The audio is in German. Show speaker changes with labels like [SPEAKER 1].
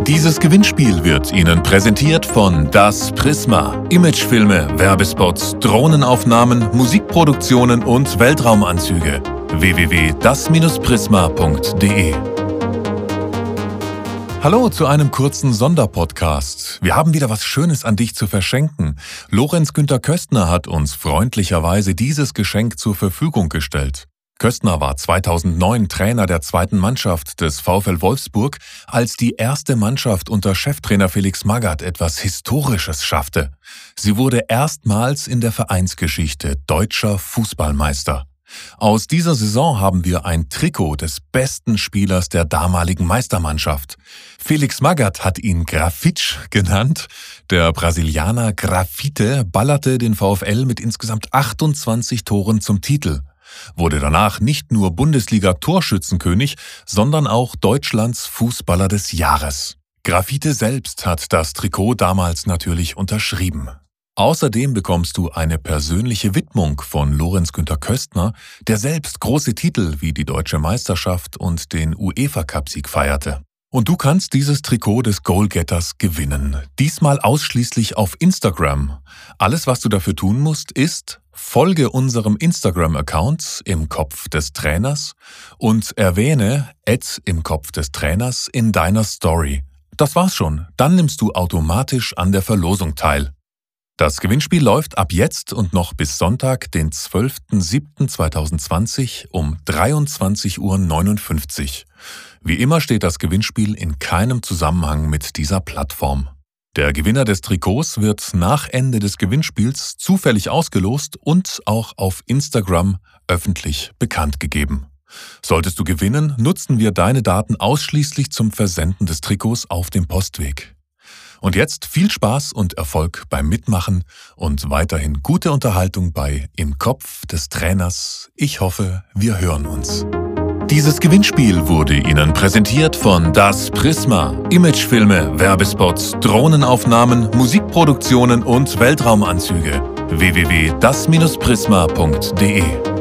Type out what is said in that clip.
[SPEAKER 1] Dieses Gewinnspiel wird Ihnen präsentiert von Das Prisma. Imagefilme, Werbespots, Drohnenaufnahmen, Musikproduktionen und Weltraumanzüge. www.das-prisma.de. Hallo zu einem kurzen Sonderpodcast. Wir haben wieder was Schönes an dich zu verschenken. Lorenz Günther Köstner hat uns freundlicherweise dieses Geschenk zur Verfügung gestellt. Köstner war 2009 Trainer der zweiten Mannschaft des VfL Wolfsburg, als die erste Mannschaft unter Cheftrainer Felix Magath etwas Historisches schaffte. Sie wurde erstmals in der Vereinsgeschichte deutscher Fußballmeister. Aus dieser Saison haben wir ein Trikot des besten Spielers der damaligen Meistermannschaft. Felix Magath hat ihn Grafitsch genannt. Der Brasilianer Grafite ballerte den VfL mit insgesamt 28 Toren zum Titel. Wurde danach nicht nur Bundesliga-Torschützenkönig, sondern auch Deutschlands Fußballer des Jahres. Grafite selbst hat das Trikot damals natürlich unterschrieben. Außerdem bekommst du eine persönliche Widmung von Lorenz Günther Köstner, der selbst große Titel wie die Deutsche Meisterschaft und den UEFA-Cup-Sieg feierte. Und du kannst dieses Trikot des Goalgetters gewinnen. Diesmal ausschließlich auf Instagram. Alles, was du dafür tun musst, ist: Folge unserem Instagram-Account im Kopf des Trainers und erwähne @im Kopf des Trainers in deiner Story. Das war's schon. Dann nimmst du automatisch an der Verlosung teil. Das Gewinnspiel läuft ab jetzt und noch bis Sonntag, den 12.07.2020 um 23:59 Uhr. Wie immer steht das Gewinnspiel in keinem Zusammenhang mit dieser Plattform. Der Gewinner des Trikots wird nach Ende des Gewinnspiels zufällig ausgelost und auch auf Instagram öffentlich bekannt gegeben. Solltest du gewinnen, nutzen wir deine Daten ausschließlich zum Versenden des Trikots auf dem Postweg. Und jetzt viel Spaß und Erfolg beim Mitmachen und weiterhin gute Unterhaltung bei Im Kopf des Trainers. Ich hoffe, wir hören uns. Dieses Gewinnspiel wurde Ihnen präsentiert von Das Prisma. Imagefilme, Werbespots, Drohnenaufnahmen, Musikproduktionen und Weltraumanzüge. www.das-prisma.de